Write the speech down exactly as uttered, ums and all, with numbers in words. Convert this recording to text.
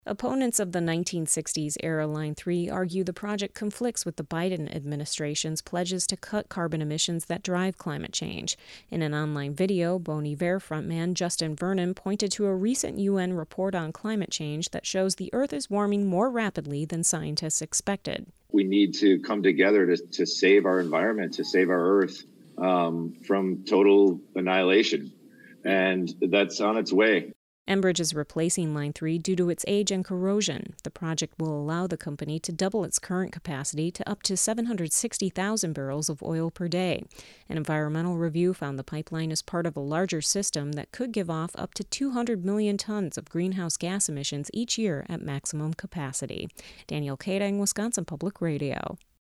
Opponents of the nineteen sixties-era Line three argue the project conflicts with the Biden administration's pledges to cut carbon emissions that drive climate change. In an online video, Bon Iver frontman Justin Vernon pointed to a recent U N report on climate change that shows the Earth is warming more rapidly than scientists expected. We need to come together to, to save our environment, to save our Earth um, from total annihilation. And that's on its way. Enbridge is replacing Line three due to its age and corrosion. The project will allow the company to double its current capacity to up to seven hundred sixty thousand barrels of oil per day. An environmental review found the pipeline is part of a larger system that could give off up to two hundred million tons of greenhouse gas emissions each year at maximum capacity. Danielle Kading, Wisconsin Public Radio.